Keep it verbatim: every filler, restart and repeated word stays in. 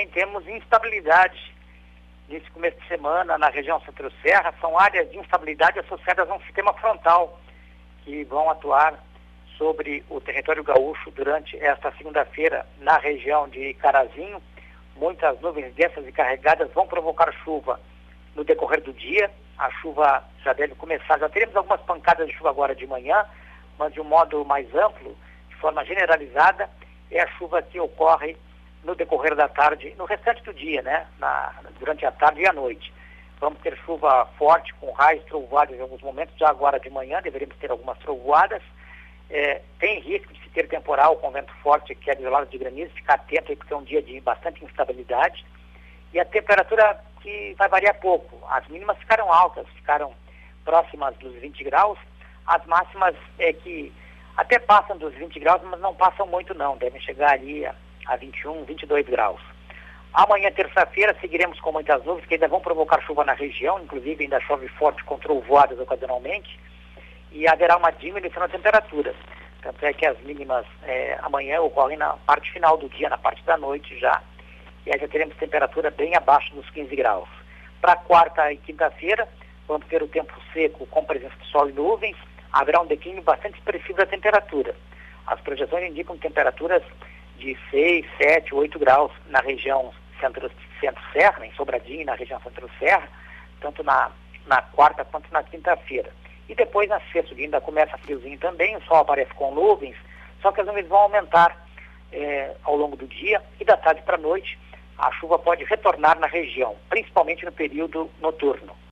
também temos instabilidade nesse começo de semana na região Centro-Serra. São áreas de instabilidade associadas a um sistema frontal que vão atuar sobre o território gaúcho durante esta segunda-feira na região de Carazinho. Muitas nuvens densas e carregadas vão provocar chuva no decorrer do dia. A chuva já deve começar, já teremos algumas pancadas de chuva agora de manhã, mas de um modo mais amplo, de forma generalizada, é a chuva que ocorre no decorrer da tarde, no restante do dia, né? Na, durante a tarde e a noite. Vamos ter chuva forte, com raios, trovoadas em alguns momentos, já agora de manhã deveremos ter algumas trovoadas. É, tem risco de se ter temporal com vento forte, que é isolado de granizo, ficar atento aí porque é um dia de bastante instabilidade. E a temperatura que vai variar pouco. As mínimas ficaram altas, ficaram próximas dos vinte graus. As máximas é que até passam dos vinte graus, mas não passam muito não, devem chegar ali a, a vinte e um, vinte e dois graus. Amanhã, terça-feira, seguiremos com muitas nuvens que ainda vão provocar chuva na região, inclusive ainda chove forte com trovoadas ocasionalmente, e haverá uma diminuição na temperatura. Tanto é que as mínimas é, amanhã ocorrem na parte final do dia, na parte da noite já, e aí já teremos temperatura bem abaixo dos quinze graus. Para quarta e quinta-feira, vamos ter o tempo seco com presença de sol e nuvens, haverá um declínio bastante expressivo da temperatura. As projeções indicam temperaturas de seis, sete, oito graus na região centro, centro-serra, em Sobradinho, na região centro-serra, tanto na, na quarta quanto na quinta-feira. E depois, na sexta, ainda começa friozinho também, o sol aparece com nuvens, só que as nuvens vão aumentar eh, ao longo do dia e da tarde para a noite. A chuva pode retornar na região, principalmente no período noturno.